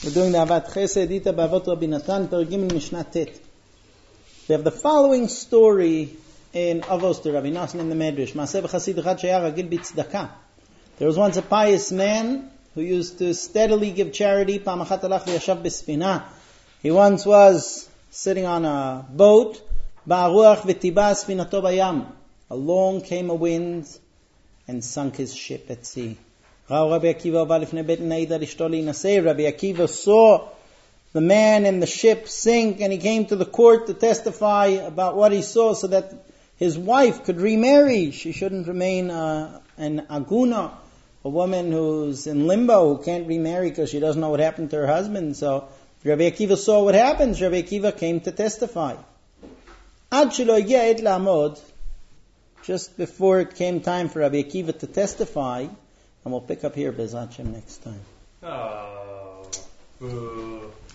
We're doing the Avat Chesed Ita B'Avot Rabbi Natan, Perek Gimel Mishnah Tet. We have the following story in Avos to Rabbi Natan in the Medrash. Maaseh b'chasid echad sheyah ragil b'tzedakah. There was once a pious man who used to steadily give charity. Pam achat alach v'yashav b'spina. He once was sitting on a boat. Ba'aruach v'tiba spinato bayam. Along came a wind and sunk his ship at sea. Rabbi Akiva saw the man in the ship sink, and he came to the court to testify about what he saw so that his wife could remarry. She shouldn't remain an aguna, a woman who's in limbo, who can't remarry because she doesn't know what happened to her husband. So Rabbi Akiva saw what happened. Rabbi Akiva came to testify. Ad shelo hagi'a et la'amod, just before it came time for Rabbi Akiva to testify, and we'll pick up here Be'ezrat Hashem next time. Oh.